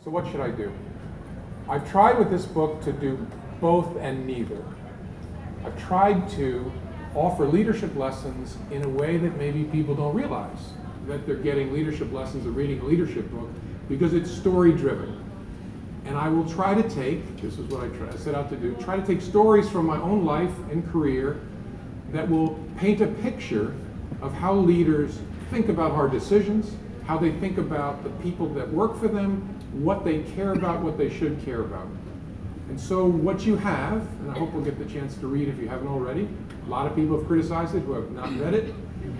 So what should I do? I've tried with this book to do both and neither. I've tried to offer leadership lessons in a way that maybe people don't realize that they're getting leadership lessons or reading a leadership book, because it's story driven. And I will try to take, this is what I set out to do, try to take stories from my own life and career that will paint a picture of how leaders think about hard decisions, how they think about the people that work for them, what they care about, what they should care about. And so what you have, and I hope we'll get the chance to read if you haven't already, a lot of people have criticized it who have not read it.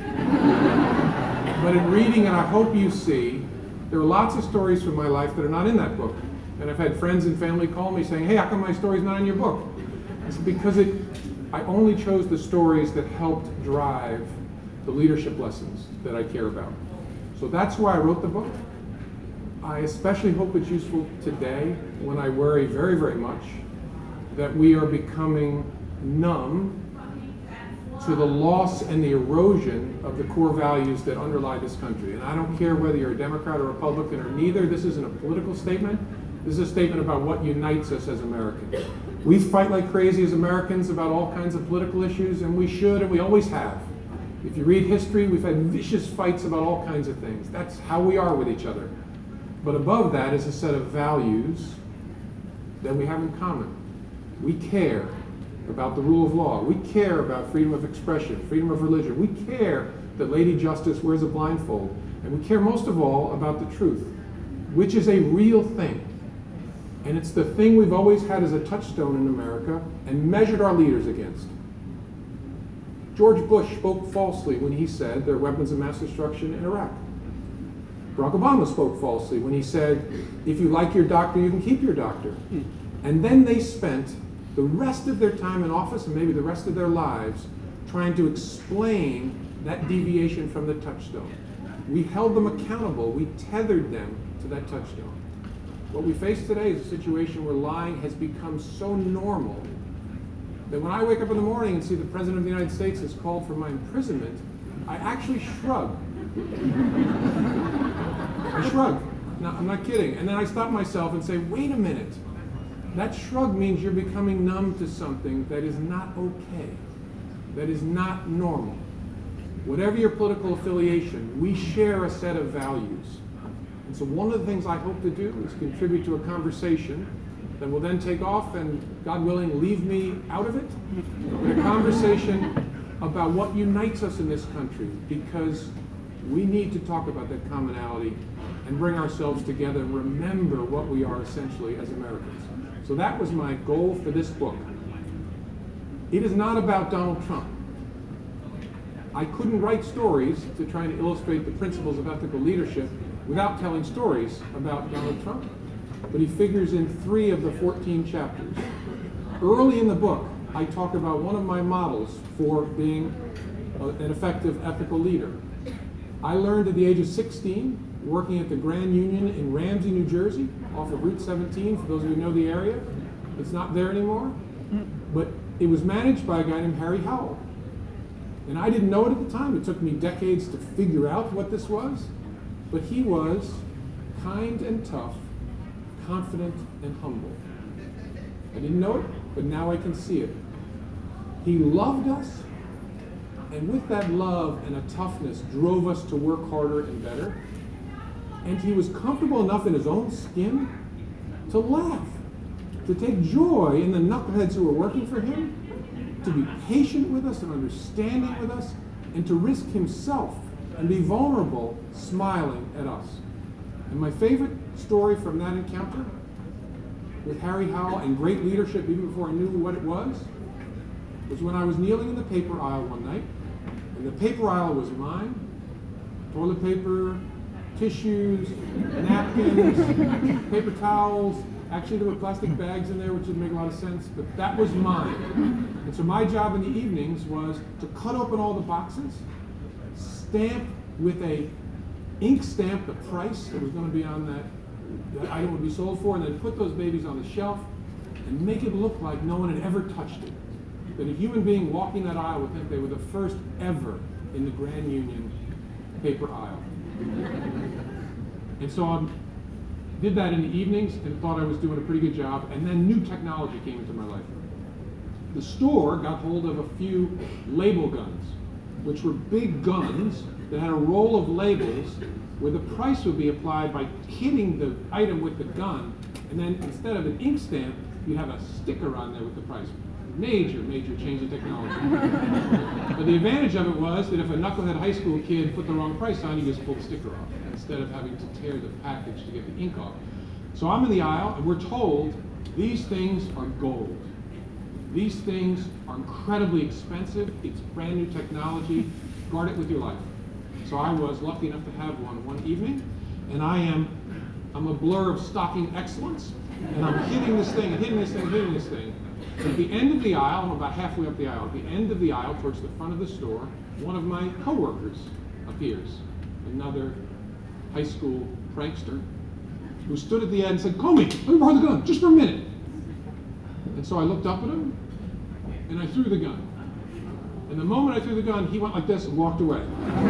But in reading it, I hope you see there are lots of stories from my life that are not in that book. And I've had friends and family call me saying, hey, how come my story's not in your book? It's because I only chose the stories that helped drive the leadership lessons that I care about. So that's why I wrote the book. I especially hope it's useful today when I worry very, very much that we are becoming numb to the loss and the erosion of the core values that underlie this country. And I don't care whether you're a Democrat or Republican or neither. This isn't a political statement. This is a statement about what unites us as Americans. We fight like crazy as Americans about all kinds of political issues, and we should, and we always have. If you read history, we've had vicious fights about all kinds of things. That's how we are with each other. But above that is a set of values that we have in common. We care about the rule of law. We care about freedom of expression, freedom of religion. We care that Lady Justice wears a blindfold. And we care most of all about the truth, which is a real thing. And it's the thing we've always had as a touchstone in America and measured our leaders against. George Bush spoke falsely when he said there are weapons of mass destruction in Iraq. Barack Obama spoke falsely when he said, if you like your doctor, you can keep your doctor. And then they spent the rest of their time in office, and maybe the rest of their lives, trying to explain that deviation from the touchstone. We held them accountable. We tethered them to that touchstone. What we face today is a situation where lying has become so normal that when I wake up in the morning and see the President of the United States has called for my imprisonment, I actually shrug. I shrug. No, I'm not kidding. And then I stop myself and say, wait a minute. That shrug means you're becoming numb to something that is not okay, that is not normal. Whatever your political affiliation, we share a set of values. And so one of the things I hope to do is contribute to a conversation that will then take off and, God willing, leave me out of it, in a conversation about what unites us in this country, because we need to talk about that commonality and bring ourselves together and remember what we are essentially as Americans. So that was my goal for this book. It is not about Donald Trump. I couldn't write stories to try and illustrate the principles of ethical leadership without telling stories about Donald Trump. But he figures in 3 of the 14 chapters. Early in the book, I talk about one of my models for being an effective ethical leader. I learned at the age of 16, working at the Grand Union in Ramsey, New Jersey, off of Route 17, for those of you who know the area. It's not there anymore, but it was managed by a guy named Harry Howell. And I didn't know it at the time. It took me decades to figure out what this was, but he was kind and tough, confident and humble. I didn't know it, but now I can see it. He loved us, and with that love and a toughness drove us to work harder and better. And he was comfortable enough in his own skin to laugh, to take joy in the knuckleheads who were working for him, to be patient with us and understanding with us, and to risk himself and be vulnerable, smiling at us. And my favorite story from that encounter with Harry Howell and great leadership, even before I knew what it was when I was kneeling in the paper aisle one night, and the paper aisle was mine, toilet paper, tissues, napkins, paper towels. Actually, there were plastic bags in there, which didn't make a lot of sense, but that was mine. And so my job in the evenings was to cut open all the boxes, stamp with a ink stamp the price that was going to be on that item would be sold for, and then put those babies on the shelf and make it look like no one had ever touched it. That a human being walking that aisle would think they were the first ever in the Grand Union paper aisle. And so I'm Did that in the evenings and thought I was doing a pretty good job, and then new technology came into my life. The store got hold of a few label guns, which were big guns that had a roll of labels where the price would be applied by hitting the item with the gun, and then instead of an ink stamp, you'd have a sticker on there with the price. Major change in technology. But the advantage of it was that if a knucklehead high school kid put the wrong price on, you just pull the sticker off instead of having to tear the package to get the ink off. So I'm in the aisle, and we're told these things are gold. These things are incredibly expensive. It's brand new technology. Guard it with your life. So I was lucky enough to have one evening, and I'm a blur of stocking excellence, and I'm hitting this thing, and hitting this thing, and hitting this thing. At the end of the aisle, I'm about halfway up the aisle, at the end of the aisle, towards the front of the store, one of my coworkers appears, another high school prankster, who stood at the end and said, "Comey, let me borrow the gun, just for a minute." And so I looked up at him, and I threw the gun. And the moment I threw the gun, he went like this and walked away.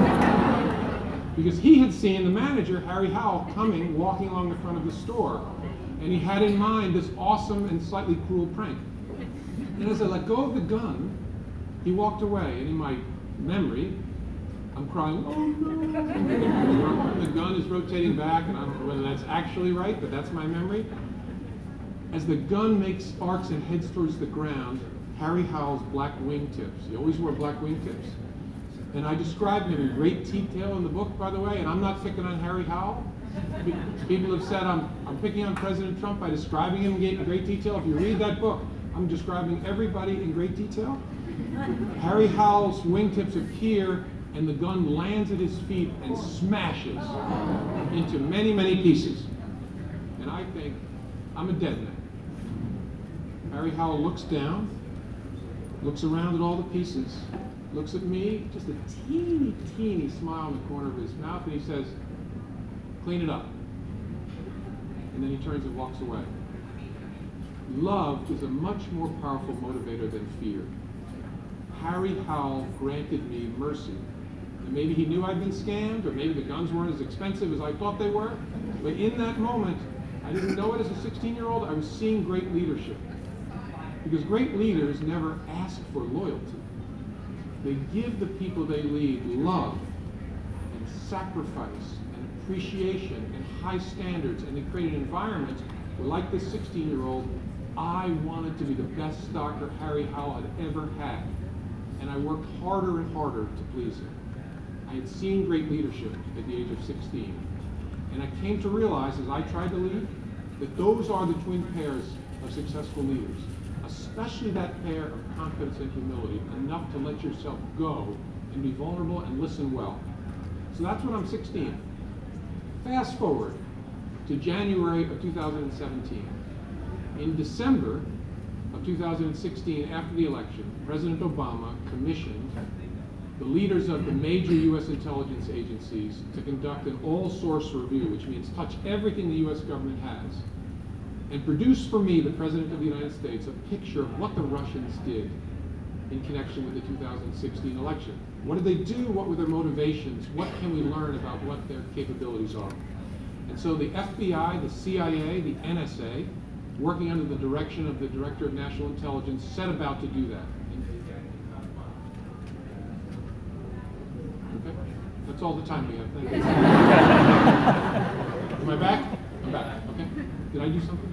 Because he had seen the manager, Harry Howell, coming, walking along the front of the store. And he had in mind this awesome and slightly cruel prank. And as I let go of the gun, he walked away. And in my memory, I'm crying, "Oh no." The gun is rotating back, and I don't know whether that's actually right, but that's my memory. As the gun makes sparks and heads towards the ground, Harry Howell's black wingtips. He always wore black wingtips. And I described him in great detail in the book, by the way, and I'm not picking on Harry Howell. People have said I'm picking on President Trump by describing him in great detail. If you read that book, I'm describing everybody in great detail. Harry Howell's wingtips appear, and the gun lands at his feet and smashes into many pieces. And I think, I'm a dead man. Harry Howell looks down, looks around at all the pieces, looks at me, just a teeny smile in the corner of his mouth, and he says, "Clean it up." And then he turns and walks away. Love is a much more powerful motivator than fear. Harry Howell granted me mercy. And maybe he knew I'd been scammed, or maybe the guns weren't as expensive as I thought they were. But in that moment, I didn't know it as a 16-year-old, I was seeing great leadership. Because great leaders never ask for loyalty. They give the people they lead love and sacrifice and appreciation and high standards, and they create an environment where, like this 16-year-old, I wanted to be the best stalker Harry Howell had ever had. And I worked harder and harder to please him. I had seen great leadership at the age of 16. And I came to realize, as I tried to lead, that those are the twin pairs of successful leaders. Especially that pair of confidence and humility, enough to let yourself go and be vulnerable and listen well. So that's when I'm 16. Fast forward to January of 2017. In December of 2016, after the election, President Obama commissioned the leaders of the major U.S. intelligence agencies to conduct an all-source review, which means touch everything the U.S. government has, and produce for me, the President of the United States, a picture of what the Russians did in connection with the 2016 election. What did they do? What were their motivations? What can we learn about what their capabilities are? And so the FBI, the CIA, the NSA, working under the direction of the Director of National Intelligence, set about to do that. Okay? That's all the time we have. Thank you. Am I back? I'm back. Okay. Did I do something?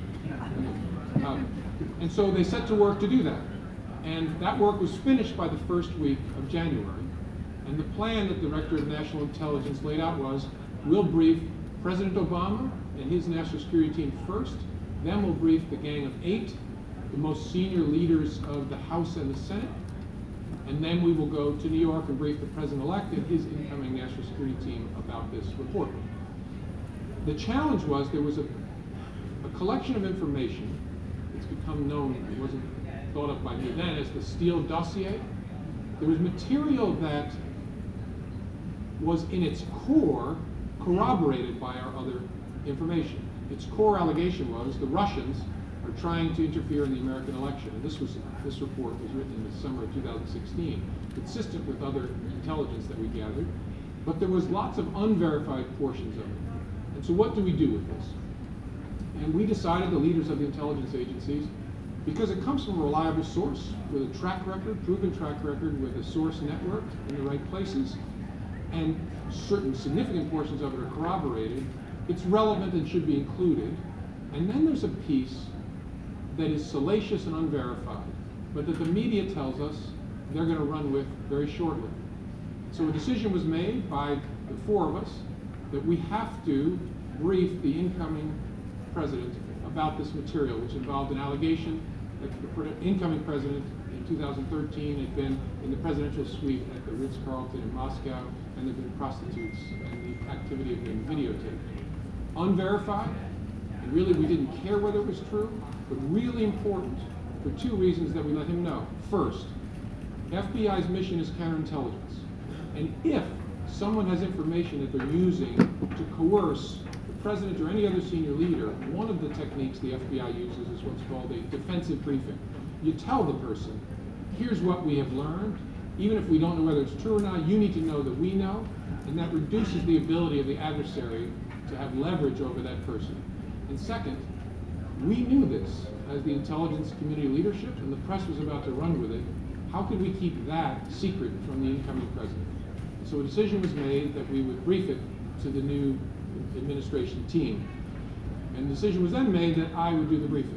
And so they set to work to do that. And that work was finished by the first week of January. And the plan that the Director of National Intelligence laid out was, we'll brief President Obama and his national security team first, then we'll brief the Gang of 8, the most senior leaders of the House and the Senate, and then we will go to New York and brief the President-elect and his incoming national security team about this report. The challenge was there was a collection of information. It's become known, it wasn't thought of by me then, as the Steele dossier. There was material that was in its core corroborated by our other information. Its core allegation was the Russians are trying to interfere in the American election. And this report was written in the summer of 2016, consistent with other intelligence that we gathered. But there was lots of unverified portions of it. And so what do we do with this? And we decided, the leaders of the intelligence agencies, because it comes from a reliable source with a track record, proven track record, with a source network in the right places, and certain significant portions of it are corroborated, it's relevant and should be included. And then there's a piece that is salacious and unverified, but that the media tells us they're going to run with very shortly. So a decision was made by the four of us that we have to brief the incoming president about this material, which involved an allegation that the incoming president in 2013 had been in the presidential suite at the Ritz-Carlton in Moscow, and there'd been prostitutes, and the activity had been videotaped. Unverified, and really we didn't care whether it was true, but really important for two reasons that we let him know. First, FBI's mission is counterintelligence. And if someone has information that they're using to coerce the president or any other senior leader, one of the techniques the FBI uses is what's called a defensive briefing. You tell the person, here's what we have learned. Even if we don't know whether it's true or not, you need to know that we know, and that reduces the ability of the adversary to have leverage over that person. And second, we knew this as the intelligence community leadership, and the press was about to run with it. How could we keep that secret from the incoming president? So a decision was made that we would brief it to the new administration team. And the decision was then made that I would do the briefing,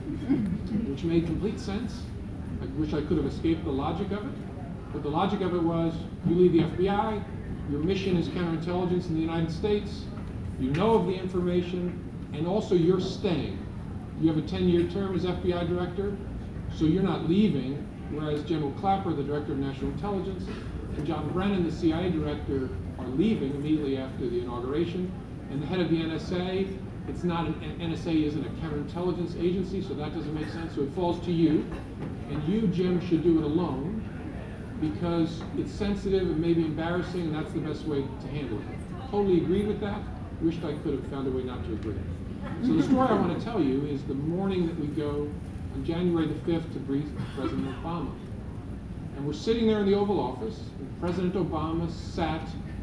which made complete sense. I wish I could have escaped the logic of it. But the logic of it was, you lead the FBI, your mission is counterintelligence in the United States, you know of the information, and also you're staying. You have a 10-year term as FBI director, so you're not leaving, whereas General Clapper, the director of national intelligence, and John Brennan, the CIA director, are leaving immediately after the inauguration, and the head of the NSA, it's not NSA isn't a counterintelligence agency, so that doesn't make sense, so it falls to you, and you, Jim, should do it alone, because it's sensitive and maybe embarrassing, and that's the best way to handle it. Totally agree with that. Wished I could have found a way not to agree. So the story I want to tell you is the morning that we go on January the 5th to brief President Obama. And we're sitting there in the Oval Office, and President Obama sat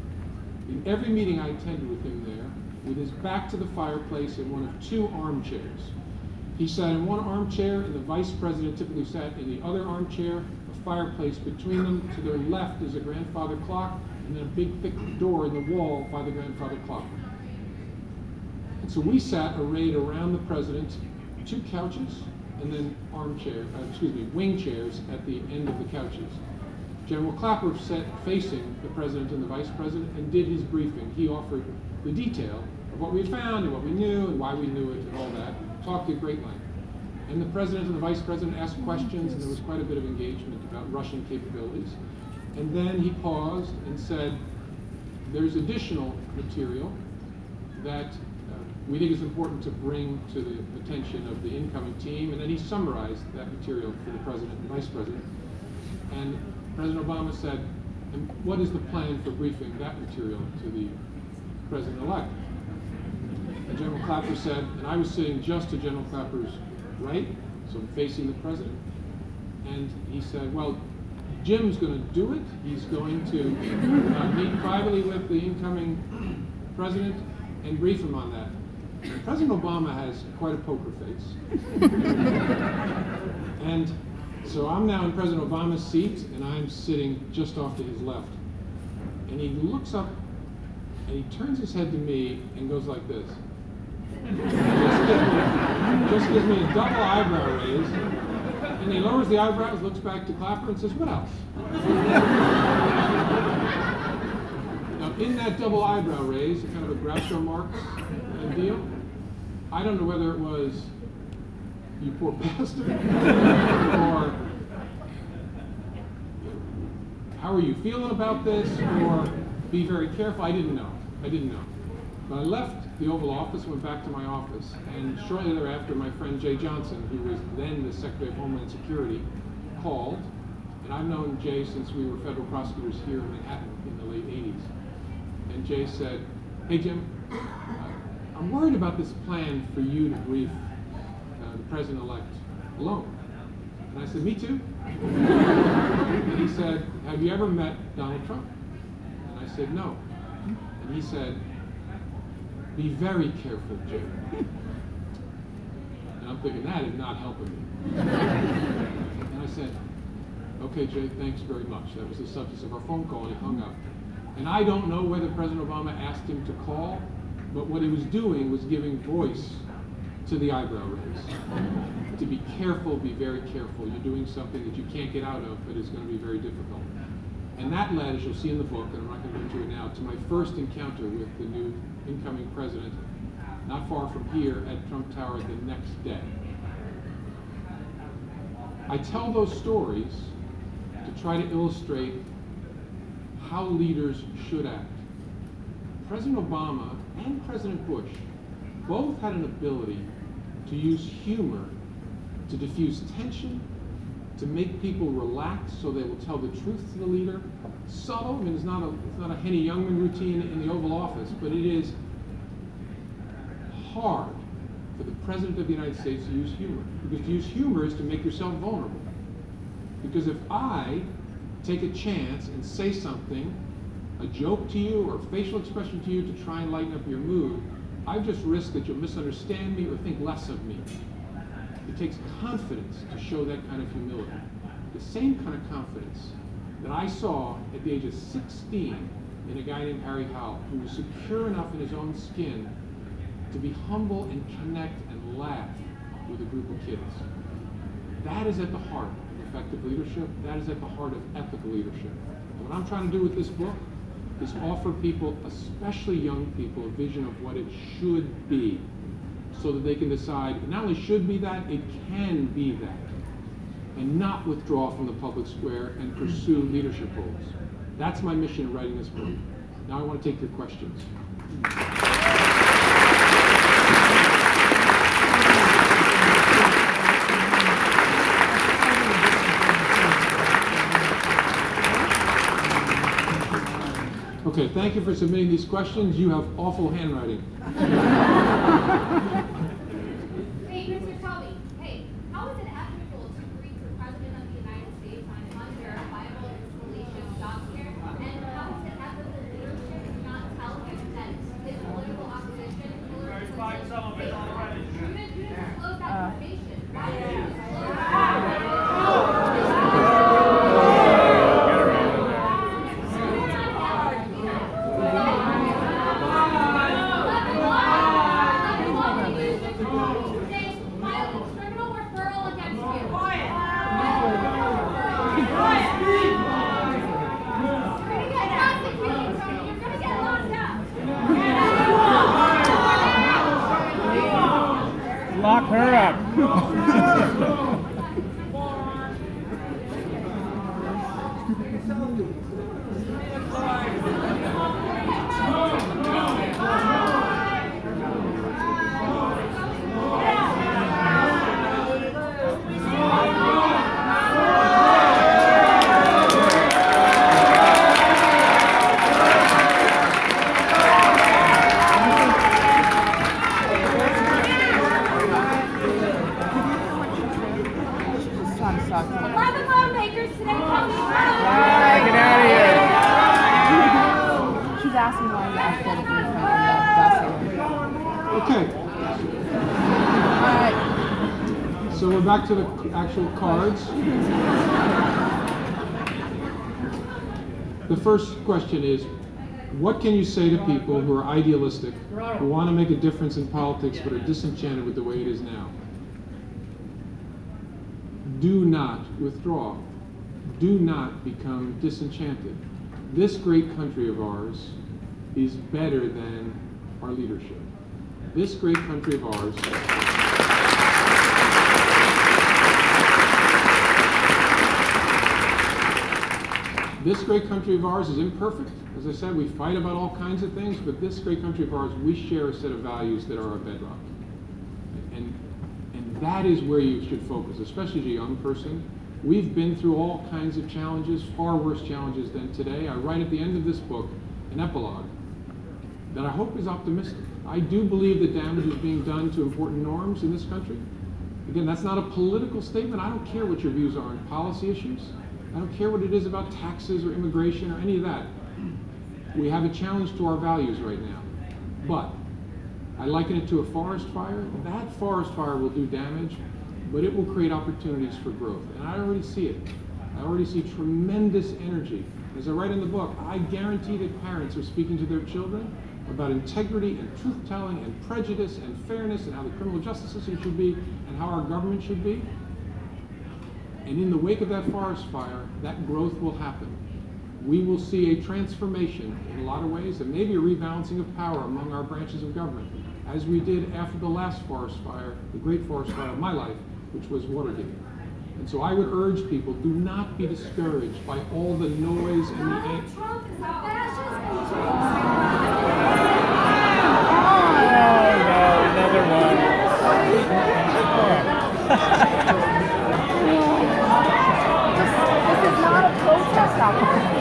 in every meeting I attended with him there, with his back to the fireplace in one of two armchairs. He sat in one armchair, and the vice president typically sat in the other armchair, a fireplace between them. To their left is a grandfather clock, and then a big thick door in the wall by the grandfather clock. And so we sat arrayed around the president, two couches, and then wing chairs at the end of the couches. General Clapper sat facing the president and the vice president and did his briefing. He offered the detail of what we had found and what we knew and why we knew it and all that, talked at great length. And the president and the vice president asked questions, and there was quite a bit of engagement about Russian capabilities. And then he paused and said, there's additional material that we think it's important to bring to the attention of the incoming team, and then he summarized that material for the president and vice president. And President Obama said, and what is the plan for briefing that material to the president-elect? And General Clapper said, and I was sitting just to General Clapper's right, so I'm facing the president, and he said, well, Jim's going to do it. He's going to meet privately with the incoming president and brief him on that. And President Obama has quite a poker face. And so I'm now in President Obama's seat, and I'm sitting just off to his left. And he looks up, and he turns his head to me and goes like this. Just gives me a double eyebrow raise, and he lowers the eyebrows, looks back to Clapper, and says, what else? Now, in that double eyebrow raise, kind of a Groucho Marx deal, I don't know whether it was, you poor bastard, or how are you feeling about this, or be very careful. I didn't know. But I left the Oval Office, went back to my office, and shortly thereafter, my friend Jay Johnson, who was then the Secretary of Homeland Security, called, and I've known Jay since we were federal prosecutors here in Manhattan in the late 80s. And Jay said, hey Jim, I'm worried about this plan for you to brief the president-elect alone. And I said, me too. And he said, have you ever met Donald Trump? And I said, no. And he said, be very careful, Jim. thinking, that is not helping me. And I said, okay, Jay, thanks very much. That was the substance of our phone call, and he hung up. And I don't know whether President Obama asked him to call, but what he was doing was giving voice to the eyebrow raise. To be careful, be very careful. You're doing something that you can't get out of, but it's going to be very difficult. And that led, as you'll see in the book, and I'm not going to go into it now, to my first encounter with the new incoming president, not far from here at Trump Tower the next day. I tell those stories to try to illustrate how leaders should act. President Obama and President Bush both had an ability to use humor to diffuse tension, to make people relax so they will tell the truth to the leader. Subtle, I mean, it's not a Henny Youngman routine in the Oval Office, but it is hard for the President of the United States to use humor. Because to use humor is to make yourself vulnerable. Because if I take a chance and say something, a joke to you or a facial expression to you to try and lighten up your mood, I've just risked that you'll misunderstand me or think less of me. It takes confidence to show that kind of humility. The same kind of confidence that I saw at the age of 16 in a guy named Harry Howell, who was secure enough in his own skin to be humble and connect and laugh with a group of kids. That is at the heart of effective leadership. That is at the heart of ethical leadership. And what I'm trying to do with this book is offer people, especially young people, a vision of what it should be, so that they can decide it not only should be that, it can be that, and not withdraw from the public square and pursue leadership roles. That's my mission in writing this book. Now I want to take your questions. Okay, thank you for submitting these questions. You have awful handwriting. Hey, Mr. Toby. Hey, how is it ethical to agree to the President of the United States on unverifiable installation software? And how is it ethical leadership to not tell him that his political opposition, Hillary Clinton, you didn't disclose that information. Why did you disclose that? Lock her up. So we're back to the actual cards. The first question is, what can you say to people who are idealistic, who want to make a difference in politics but are disenchanted with the way it is now? Do not withdraw. Do not become disenchanted. This great country of ours is better than our leadership. This great country of ours This great country of ours is imperfect. As I said, we fight about all kinds of things, but this great country of ours, we share a set of values that are our bedrock. And that is where you should focus, especially as a young person. We've been through all kinds of challenges, far worse challenges than today. I write at the end of this book an epilogue that I hope is optimistic. I do believe that damage is being done to important norms in this country. Again, that's not a political statement. I don't care what your views are on policy issues. I don't care what it is about taxes or immigration or any of that. We have a challenge to our values right now. But I liken it to a forest fire. That forest fire will do damage, but it will create opportunities for growth. And I already see it. I already see tremendous energy. As I write in the book, I guarantee that parents are speaking to their children about integrity and truth-telling and prejudice and fairness and how the criminal justice system should be and how our government should be. And in the wake of that forest fire, that growth will happen. We will see a transformation in a lot of ways, and maybe a rebalancing of power among our branches of government, as we did after the last forest fire, the great forest fire of my life, which was Watergate. And so I would urge people, do not be discouraged by all the noise and the Trump is a fascist. Oh, no, another one. This is not a protest opportunity.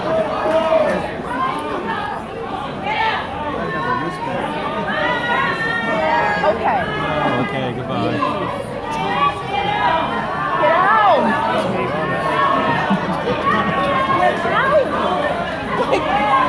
Okay. Okay, goodbye. Get out! Get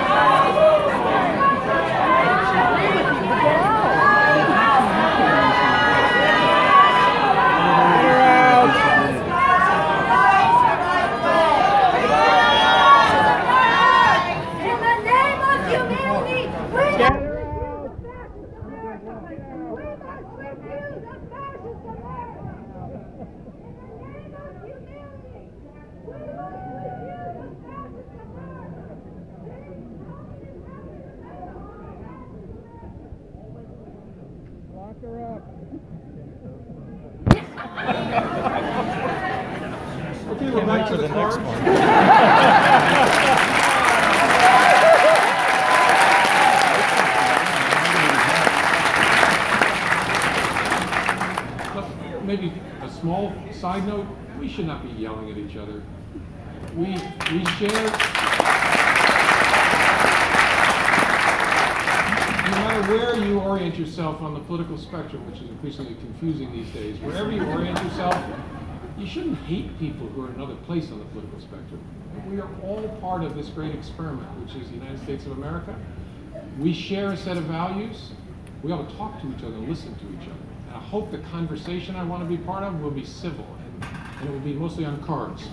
In the name of humanity, we must refuse fascist America. We must refuse a fascist America. In the name of humanity, we must refuse a fascist America. Lock her up. Okay, we're back to the cards. Maybe a small side note, we should not be yelling at each other. We share, no matter where you orient yourself on the political spectrum, which is increasingly confusing these days, wherever you orient yourself, you shouldn't hate people who are in another place on the political spectrum. We are all part of this great experiment, which is the United States of America. We share a set of values. We ought to talk to each other and listen to each other. And I hope the conversation I want to be part of will be civil, and it will be mostly on cards.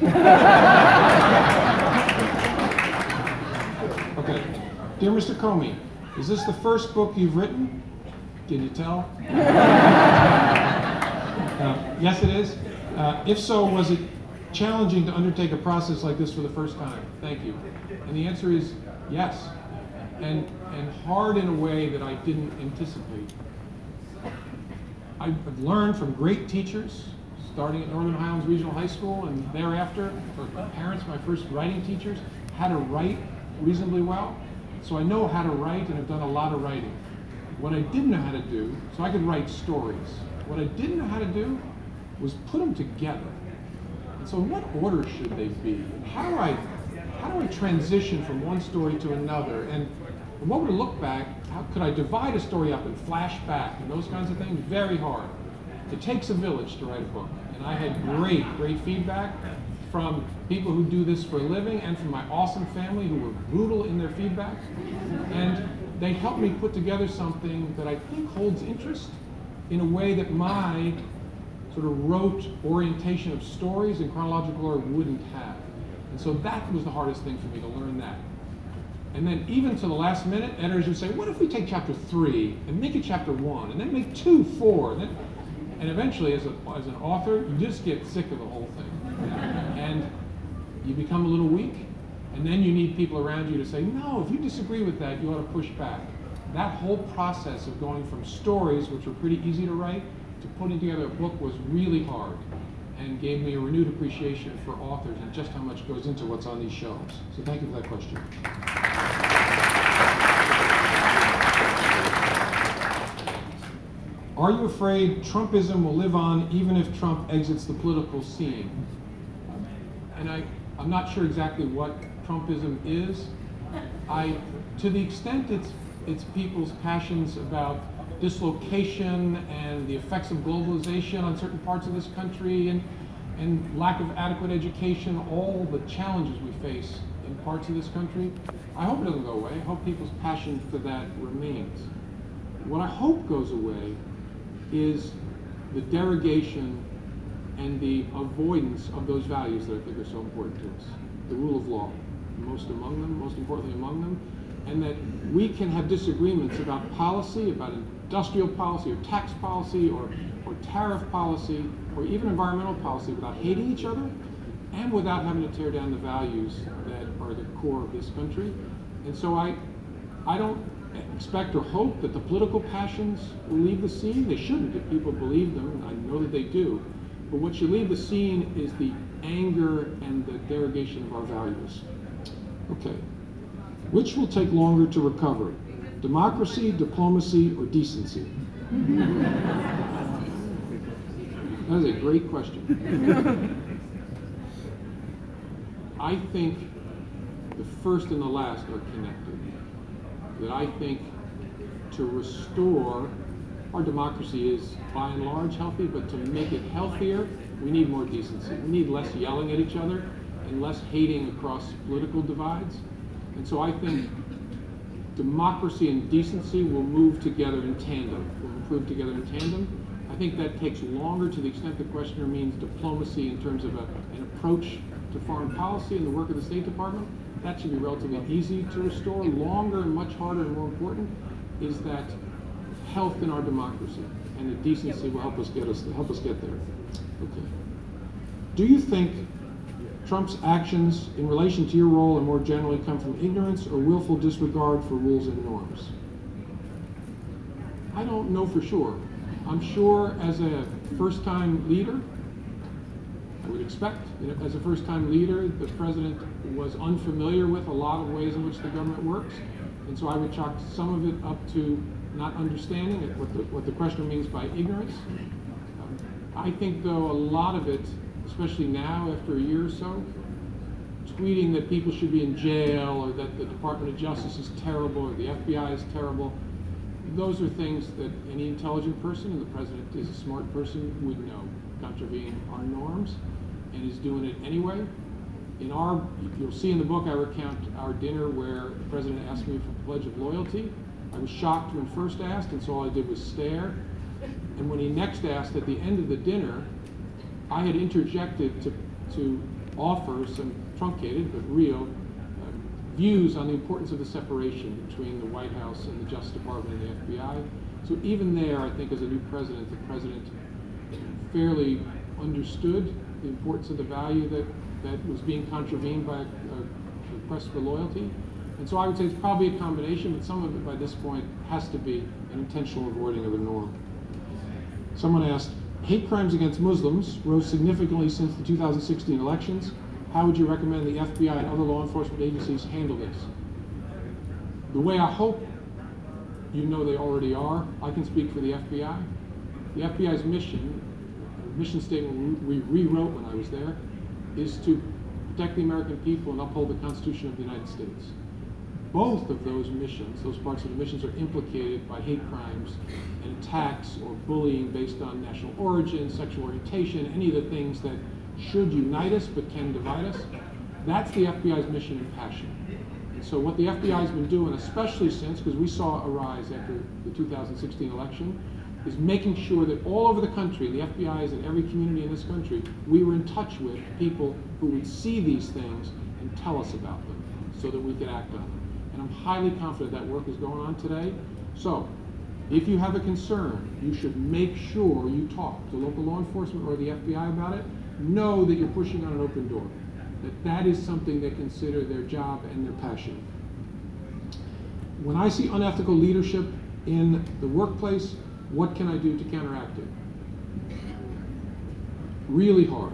Okay. Dear Mr. Comey, is this the first book you've written? Can you tell? Yes, it is. If so, was it challenging to undertake a process like this for the first time? Thank you. And the answer is yes. And hard in a way that I didn't anticipate. I've learned from great teachers, starting at Northern Highlands Regional High School and thereafter, for my parents, my first writing teachers, how to write reasonably well. So I know how to write and have done a lot of writing. What I didn't know how to do, so I could write stories. What I didn't know how to do was put them together. And so in what order should they be? How do I transition from one story to another? And what would it look back? How could I divide a story up and flash back and those kinds of things? Very hard. It takes a village to write a book. And I had great feedback from people who do this for a living and from my awesome family who were brutal in their feedback. And they helped me put together something that I think holds interest in a way that my sort of rote orientation of stories in chronological order wouldn't have. And so that was the hardest thing for me, to learn that. And then even to the last minute, editors would say, what if we take chapter 3 and make it chapter 1, and then make 2, 4, and eventually as an author, you just get sick of the whole thing. And you become a little weak, and then you need people around you to say, no, if you disagree with that, you ought to push back. That whole process of going from stories, which were pretty easy to write, to putting together a book was really hard, and gave me a renewed appreciation for authors and just how much goes into what's on these shelves. So thank you for that question. Are you afraid Trumpism will live on even if Trump exits the political scene? And I'm not sure exactly what Trumpism is. To the extent it's people's passions about dislocation and the effects of globalization on certain parts of this country and lack of adequate education, all the challenges we face in parts of this country, I hope it doesn't go away. I hope people's passion for that remains. What I hope goes away is the derogation and the avoidance of those values that I think are so important to us. The rule of law, most importantly among them, and that we can have disagreements about policy, about industrial policy or tax policy or tariff policy or even environmental policy without hating each other and without having to tear down the values that are the core of this country. And so I don't expect or hope that the political passions will leave the scene. They shouldn't if people believe them, and I know that they do. But what should leave the scene is the anger and the derogation of our values. Okay. Which will take longer to recover? Democracy, diplomacy, or decency? That is a great question. I think the first and the last are connected. That I think to restore our democracy is by and large healthy, but to make it healthier, we need more decency. We need less yelling at each other and less hating across political divides. And so I think democracy and decency will move together in tandem, will improve together in tandem. I think that takes longer to the extent the questioner means diplomacy in terms of an approach to foreign policy and the work of the State Department. That should be relatively easy to restore. Longer and much harder and more important is that health in our democracy, and the decency will help us get there. Okay. Do you think Trump's actions in relation to your role and more generally come from ignorance or willful disregard for rules and norms? I don't know for sure. I'm sure as a first-time leader, I would expect, as a first-time leader, the president was unfamiliar with a lot of ways in which the government works, and so I would chalk some of it up to not understanding it, what the questioner means by ignorance. I think, though, a lot of it, especially now after a year or so, tweeting that people should be in jail or that the Department of Justice is terrible or the FBI is terrible, those are things that any intelligent person, and the president is a smart person, would know, contravening our norms, and is doing it anyway. You'll see in the book I recount our dinner where the president asked me for a pledge of loyalty. I was shocked when first asked, and so all I did was stare. And when he next asked at the end of the dinner, I had interjected to offer some truncated but real views on the importance of the separation between the White House and the Justice Department and the FBI. So even there, I think as a new president, the president fairly understood the importance of the value that was being contravened by a request for loyalty. And so I would say it's probably a combination, but some of it by this point has to be an intentional avoiding of the norm. Someone asked, hate crimes against Muslims rose significantly since the 2016 elections. How would you recommend the FBI and other law enforcement agencies handle this? The way I hope you know they already are, I can speak for the FBI. The FBI's mission statement we rewrote when I was there, is to protect the American people and uphold the Constitution of the United States. Both of those missions, those parts of the missions, are implicated by hate crimes and attacks or bullying based on national origin, sexual orientation, any of the things that should unite us but can divide us. That's the FBI's mission and passion. And so what the FBI has been doing, especially since, because we saw a rise after the 2016 election, is making sure that all over the country, the FBI is in every community in this country, we were in touch with people who would see these things and tell us about them so that we could act on them. And I'm highly confident that work is going on today. So, if you have a concern, you should make sure you talk to local law enforcement or the FBI about it. Know that you're pushing on an open door. That is something they consider their job and their passion. When I see unethical leadership in the workplace, what can I do to counteract it? Really hard.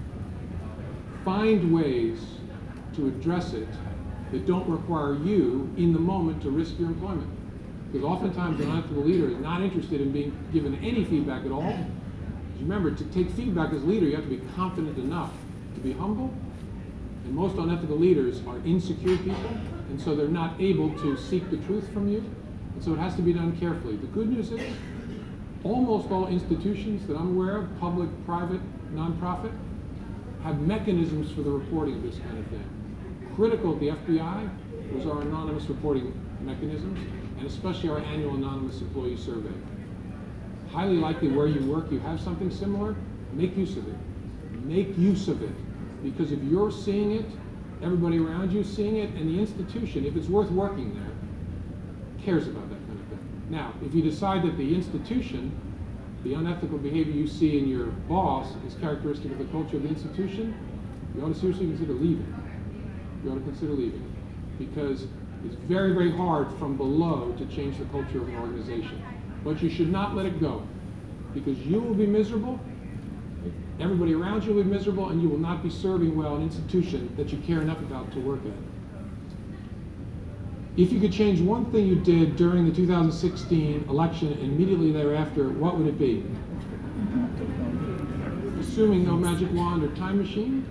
Find ways to address it that don't require you in the moment to risk your employment. Because oftentimes an unethical leader is not interested in being given any feedback at all. Remember, to take feedback as a leader, you have to be confident enough to be humble. And most unethical leaders are insecure people, and so they're not able to seek the truth from you. And so it has to be done carefully. The good news is, almost all institutions that I'm aware of, public, private, nonprofit, have mechanisms for the reporting of this kind of thing. Critical at the FBI was our anonymous reporting mechanisms, and especially our annual anonymous employee survey. Highly likely where you work, you have something similar, make use of it. Make use of it. Because if you're seeing it, everybody around you is seeing it, and the institution, if it's worth working there, cares about that kind of thing. Now, if you decide that the institution, the unethical behavior you see in your boss is characteristic of the culture of the institution, you ought to seriously consider leaving. You ought to consider leaving. Because it's very, very hard from below to change the culture of an organization. But you should not let it go. Because you will be miserable, everybody around you will be miserable, and you will not be serving well an institution that you care enough about to work at. If you could change one thing you did during the 2016 election and immediately thereafter, what would it be? Assuming no magic wand or time machine?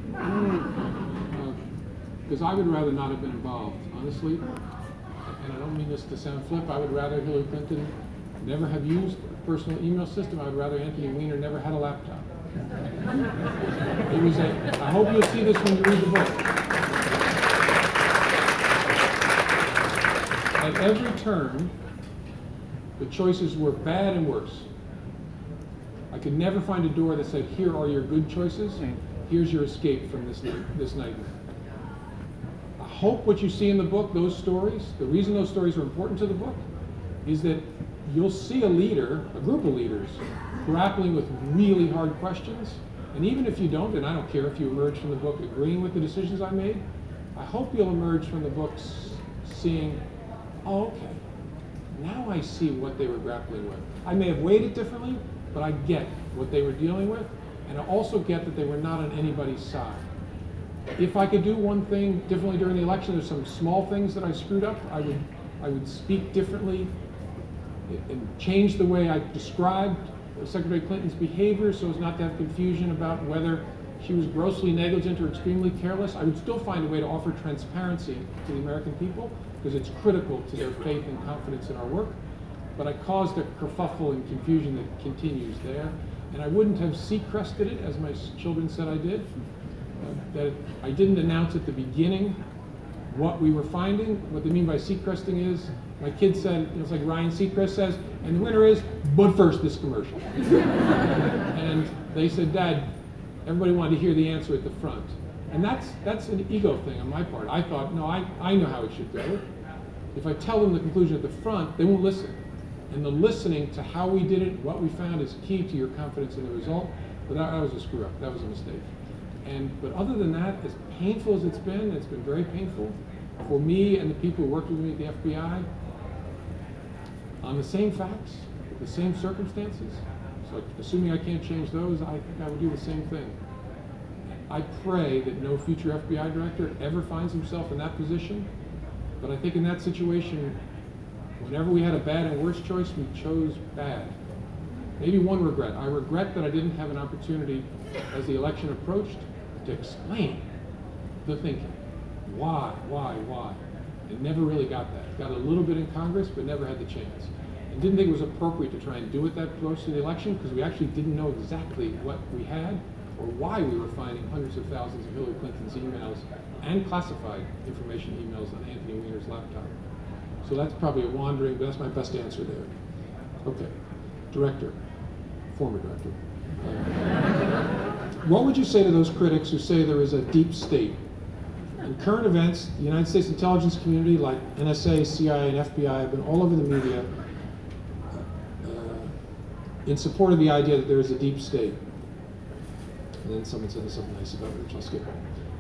Because I would rather not have been involved, honestly. And I don't mean this to sound flip. I would rather Hillary Clinton never have used a personal email system. I would rather Anthony Weiner never had a laptop. It was I hope you'll see this when you read the book. At every turn, the choices were bad and worse. I could never find a door that said, here are your good choices, here's your escape from this nightmare. I hope what you see in the book, those stories, the reason those stories are important to the book, is that you'll see a leader, a group of leaders, grappling with really hard questions. And even if you don't, and I don't care if you emerge from the book agreeing with the decisions I made, I hope you'll emerge from the book seeing, oh, okay, now I see what they were grappling with. I may have weighed it differently, but I get what they were dealing with, and I also get that they were not on anybody's side. If I could do one thing differently during the election, there's some small things that I screwed up. I would speak differently and change the way I described Secretary Clinton's behavior so as not to have confusion about whether she was grossly negligent or extremely careless. I would still find a way to offer transparency to the American people because it's critical to their faith and confidence in our work. But I caused a kerfuffle and confusion that continues there. And I wouldn't have Seacrested it, as my children said I did. That I didn't announce at the beginning what we were finding. What they mean by Seacresting is, my kid said, it's like Ryan Seacrest says, and the winner is, but first this commercial. And they said, Dad, everybody wanted to hear the answer at the front. And that's an ego thing on my part. I thought, no, I know how it should go. If I tell them the conclusion at the front, they won't listen. And the listening to how we did it, what we found, is key to your confidence in the result. But that was a screw up. That was a mistake. But other than that, as painful as it's been very painful for me and the people who worked with me at the FBI, on the same facts, the same circumstances. So assuming I can't change those, I think I would do the same thing. I pray that no future FBI director ever finds himself in that position, but I think in that situation, whenever we had a bad and worse choice, we chose bad. Maybe one regret. I regret that I didn't have an opportunity as the election approached to explain the thinking. Why? And never really got that. Got a little bit in Congress, but never had the chance. And didn't think it was appropriate to try and do it that close to the election because we actually didn't know exactly what we had or why we were finding hundreds of thousands of Hillary Clinton's emails and classified information emails on Anthony Weiner's laptop. So that's probably a wandering, but that's my best answer there. Okay, director, former director. What would you say to those critics who say there is a deep state? In current events, the United States intelligence community, like NSA, CIA, and FBI, have been all over the media in support of the idea that there is a deep state. And then someone said something nice about it, which I'll skip.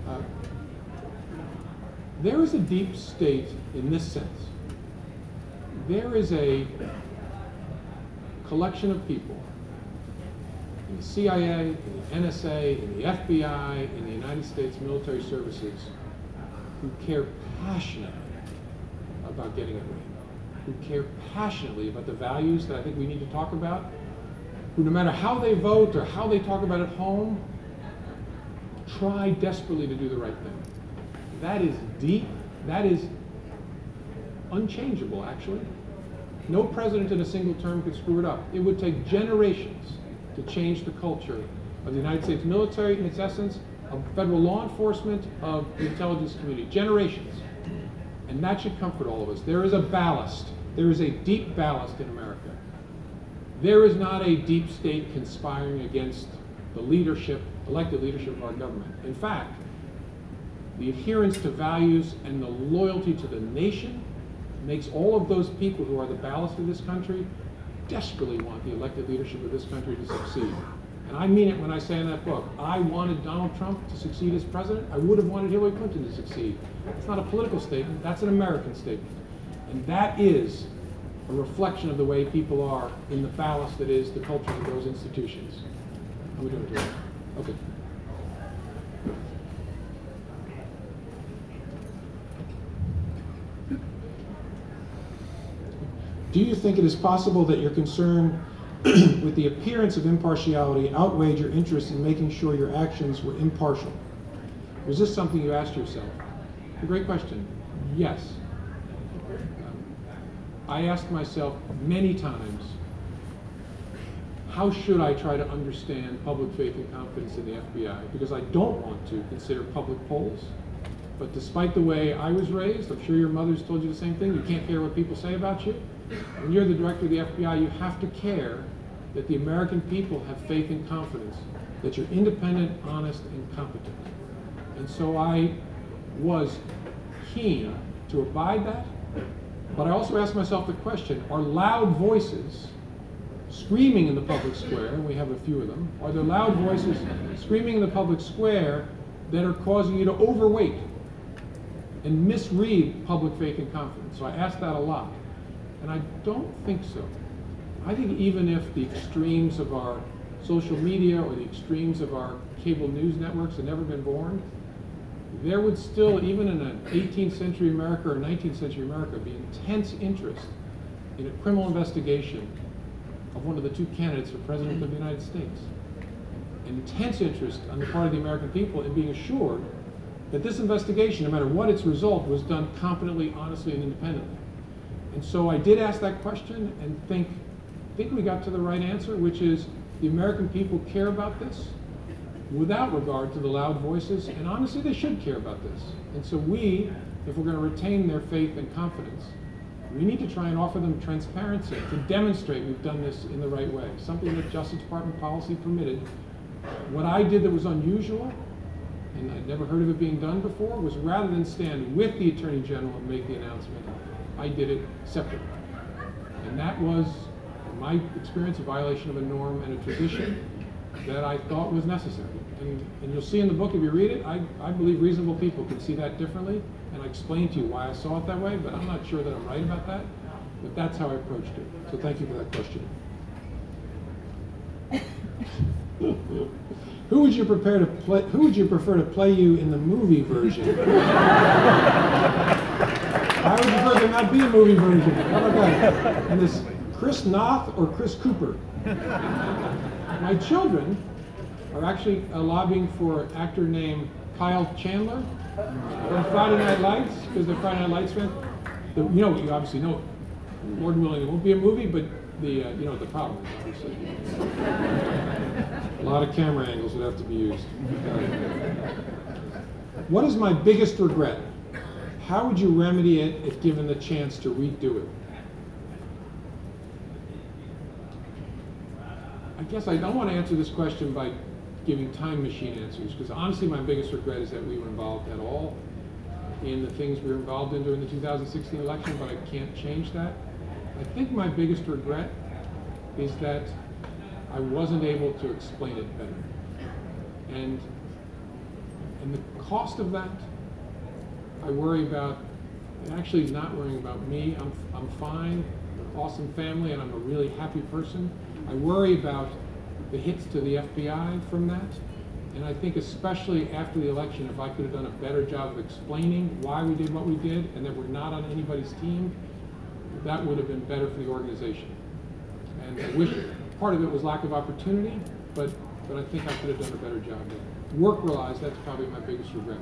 There is a deep state in this sense. There is a collection of people in the CIA, in the NSA, in the FBI, in the United States military services who care passionately about getting it right, who care passionately about the values that I think we need to talk about, who no matter how they vote or how they talk about it at home, try desperately to do the right thing. That is deep, that is unchangeable, actually. No president in a single term could screw it up. It would take generations to change the culture of the United States military in its essence, of federal law enforcement, of the intelligence community. Generations. And that should comfort all of us. There is a ballast there is a deep ballast in America. There is not a deep state conspiring against the leadership, elected leadership of our government. In fact, the adherence to values and the loyalty to the nation makes all of those people who are the ballast of this country desperately want the elected leadership of this country to succeed. And I mean it when I say in that book, I wanted Donald Trump to succeed as president. I would have wanted Hillary Clinton to succeed. It's not a political statement, that's an American statement. And that is a reflection of the way people are in the ballast that is the culture of those institutions. How are we doing today? Okay. Do you think it is possible that your concern with the appearance of impartiality outweighed your interest in making sure your actions were impartial? Was this something you asked yourself? A great question. Yes. I asked myself many times, how should I try to understand public faith and confidence in the FBI? Because I don't want to consider public polls. But despite the way I was raised, I'm sure your mother's told you the same thing, you can't care what people say about you. When you're the director of the FBI, you have to care that the American people have faith and confidence, that you're independent, honest, and competent. And so I was keen to abide that, but I also asked myself the question, are loud voices screaming in the public square, and we have a few of them, are there loud voices screaming in the public square that are causing you to overweight and misread public faith and confidence? So I asked that a lot. And I don't think so. I think even if the extremes of our social media or the extremes of our cable news networks had never been born, there would still, even in an 18th century America or 19th century America, be intense interest in a criminal investigation of one of the two candidates for President of the United States. Intense interest on the part of the American people in being assured that this investigation, no matter what its result, was done competently, honestly, and independently. And so I did ask that question and think we got to the right answer, which is the American people care about this without regard to the loud voices, and honestly they should care about this. And so we, if we're going to retain their faith and confidence, we need to try and offer them transparency to demonstrate we've done this in the right way, something that Justice Department policy permitted. What I did that was unusual, and I'd never heard of it being done before, was rather than stand with the Attorney General and make the announcement, I did it separately. And that was, in my experience, a violation of a norm and a tradition that I thought was necessary. And you'll see in the book, if you read it, I believe reasonable people can see that differently, and I explained to you why I saw it that way, but I'm not sure that I'm right about that. But that's how I approached it. So thank you for that question. Who would you prefer to play you in the movie version? I would prefer there not be a movie version. How about that? And this Chris Noth or Chris Cooper? My children are actually lobbying for an actor named Kyle Chandler from Friday Night Lights, because they're Friday Night Lights fans. You obviously know, Lord willing, it won't be a movie, but the problem is obviously a lot of camera angles would have to be used. What is my biggest regret? How would you remedy it if given the chance to redo it? I guess I don't want to answer this question by giving time machine answers, because honestly my biggest regret is that we were involved at all in the things we were involved in during the 2016 election, but I can't change that. I think my biggest regret is that I wasn't able to explain it better. And the cost of that, I worry about, and actually not worrying about me. I'm fine, an awesome family, and I'm a really happy person. I worry about the hits to the FBI from that. And I think especially after the election, if I could have done a better job of explaining why we did what we did and that we're not on anybody's team, that would have been better for the organization. And I wish part of it was lack of opportunity, but I think I could have done a better job there. Work-wise, that's probably my biggest regret.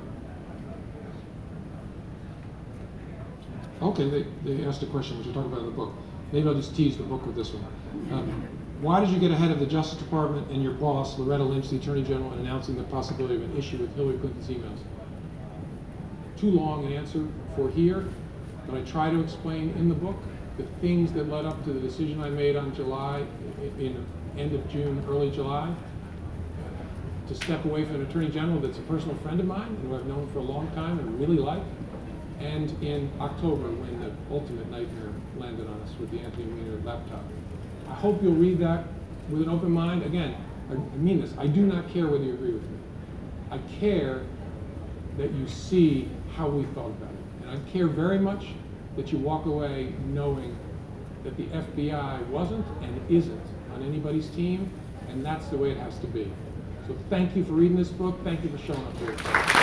Okay, they asked a question, which we'll talk about in the book. Maybe I'll just tease the book with this one. Why did you get ahead of the Justice Department and your boss, Loretta Lynch, the Attorney General, in announcing the possibility of an issue with Hillary Clinton's emails? Too long an answer for here, but I try to explain in the book. the things that led up to the decision I made on July, in end of June, early July, to step away from an attorney general that's a personal friend of mine and who I've known for a long time and really like, and in October when the ultimate nightmare landed on us with the Anthony Weiner laptop. I hope you'll read that with an open mind. Again, I mean this, I do not care whether you agree with me. I care that you see how we thought about it. And I care very much that you walk away knowing that the FBI wasn't and isn't on anybody's team, and that's the way it has to be. So thank you for reading this book. Thank you for showing up here.